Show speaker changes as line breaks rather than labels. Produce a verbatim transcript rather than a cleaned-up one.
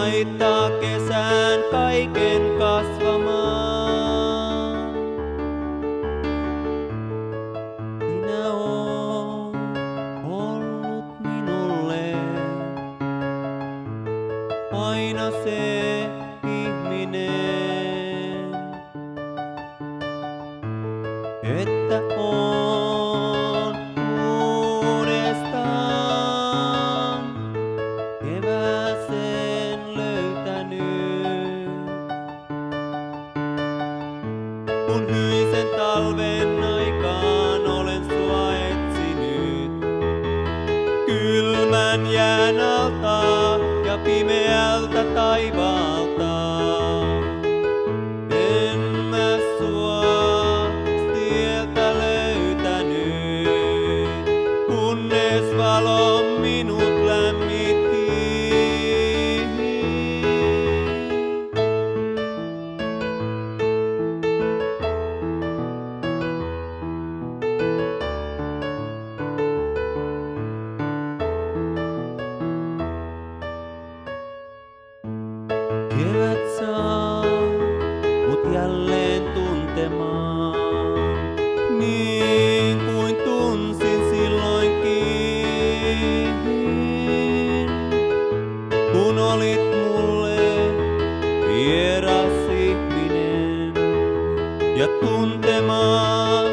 laittaa kesään kaiken kasvamaan. Sinä oot ollut minulle aina se ihminen, että on uudestaan kevääsen löytänyt. Kun hyisen talven aikaan olen sua etsinyt, kylmän jään alta ja pimeältä taivaalta. En mä sua sieltä löytänyt, kunnes valo minut lämmitti. Kevät saa mut jälleen tuntemaan, niin kuin tunsin silloinkin, kun olit mulle vieras ihminen ja tuntemaan